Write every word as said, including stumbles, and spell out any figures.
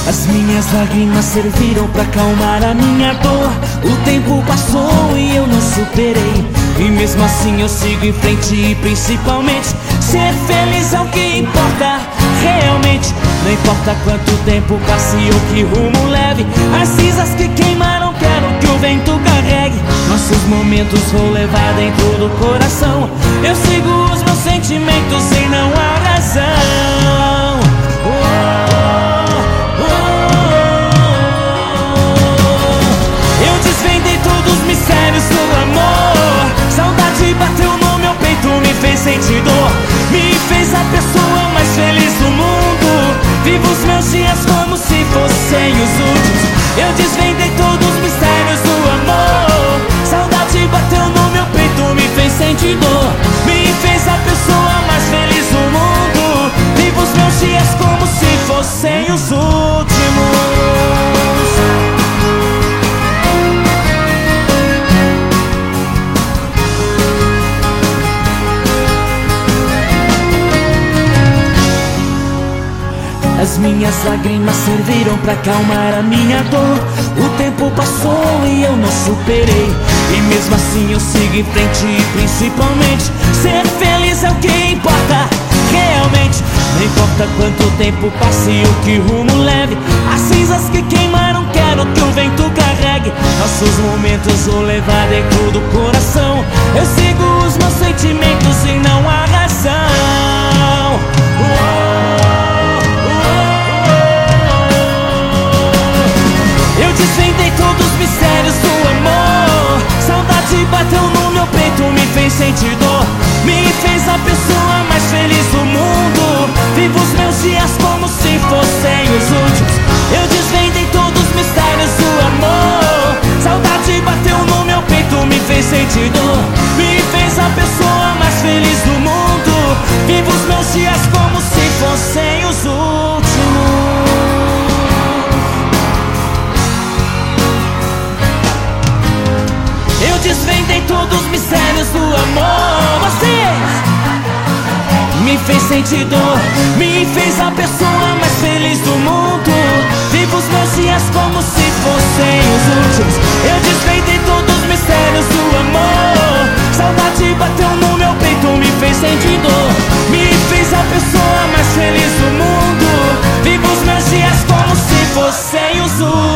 As minhas lágrimas serviram pra acalmar a minha dor. O tempo passou e eu não superei, e mesmo assim eu sigo em frente. E principalmente ser feliz é o que importa realmente. Não importa quanto tempo passe ou que rumo leve, as cinzas que queimaram quero que o vento carregue. Nossos momentos vou levar dentro do coração. Eu sigo os meus sentimentos e não a razão. Oh, oh, oh. Eu desvendei todos os mistérios do amor. Saudade bateu no meu peito, me fez sentir dor, me fez a pessoa mais feliz do mundo. Vivo os meus dias como se fossem os últimos. Eu desvendei todos os mistérios do amor. Saudade bateu no meu peito, me fez sentir dor, me fez a pessoa mais feliz do mundo. Vivo os meus dias como se fossem os últimos. As minhas lágrimas serviram pra acalmar a minha dor. O tempo passou e eu não superei, e mesmo assim eu sigo em frente. E principalmente ser feliz é o que importa realmente. Não importa quanto tempo passe ou que rumo leve, as cinzas que queimaram quero que o vento carregue. Nossos momentos vou levar dentro do coração. Eu sigo os meus sentimentos e não a razão. Oh, desvendei todos os mistérios do amor. Saudade bateu no meu peito, me fez sentir dor, me fez a pessoa mais feliz do mundo. Vivo os meus dias como se fossem os últimos. Eu desvendei todos os mistérios do amor. Saudade bateu no meu peito, me fez sentir dor, me fez a pessoa mais feliz do mundo. Vivo os meus dias como se fossem os últimos. Eu desvendei todos os mistérios do amor. Vocês me fez sentir dor, me fez a pessoa mais feliz do mundo. Vivo os meus dias como se fossem os últimos. Eu desvendei todos os mistérios do amor. Saudade bateu no meu peito, me fez sentir dor, me fez a pessoa mais feliz do mundo. Vivo os meus dias como se fossem os últimos.